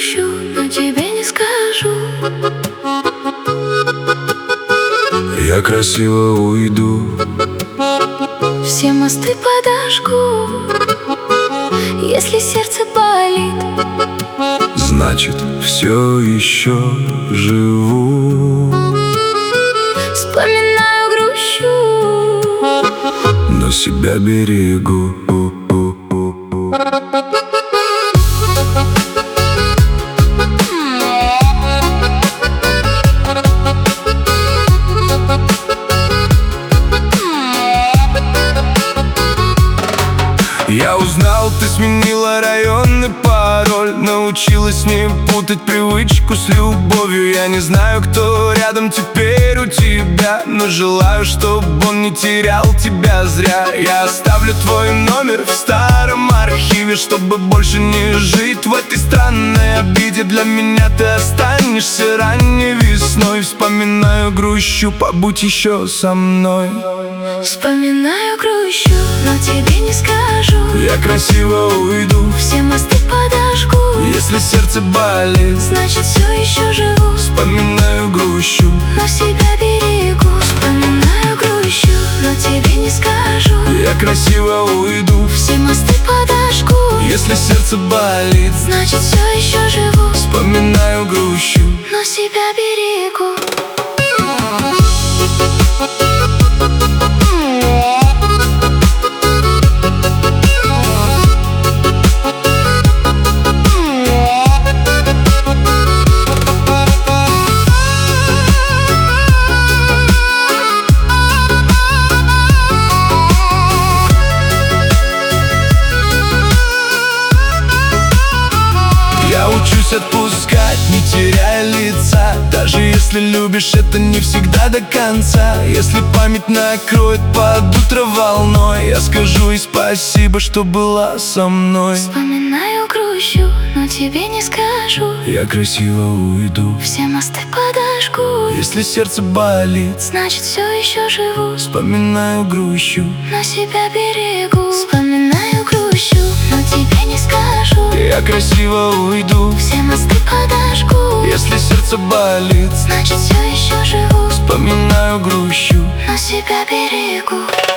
грущу, но тебе не скажу. Я красиво уйду, Все мосты подожгу. Если сердце болит, значит, все еще живу. вспоминаю, грущу, Но себя берегу. Я узнал, ты сменила районный пароль, научилась не путать привычку с любовью. Я не знаю, кто рядом теперь у тебя, но желаю, чтобы он не терял тебя зря. Я оставлю твой номер в старом архиве, чтобы больше не жить в этой странной обиде. Для меня ты останешься ранней весной. Вспоминаю, грущу, побудь еще со мной. вспоминаю, грущу, но тебе не скажу. Я красиво уйду, Все мосты подожгу. если сердце болит. Значит, все еще живу. Вспоминаю, грущу, Но себя берегу. Вспоминаю, грущу, но тебе не скажу. я красиво уйду, Все мосты подожгу. если сердце болит. Значит, все еще живу. Вспоминаю, грущу, Но себя берегу. я учусь отпускать, не теряя лица. Даже если любишь, это не всегда до конца. Если память накроет под утро волной, я скажу и спасибо, что была со мной. Вспоминаю, грущу, но тебе не скажу. Я красиво уйду, Все мосты подожгу. если сердце болит. Значит, все еще живу. Вспоминаю, грущу, Но себя берегу. Вспоминаю, грущу, но тебе не скажу. я красиво уйду, Все мосты подожгу. если сердце болит. Значит, все еще живу. Вспоминаю, грущу, Но себя берегу.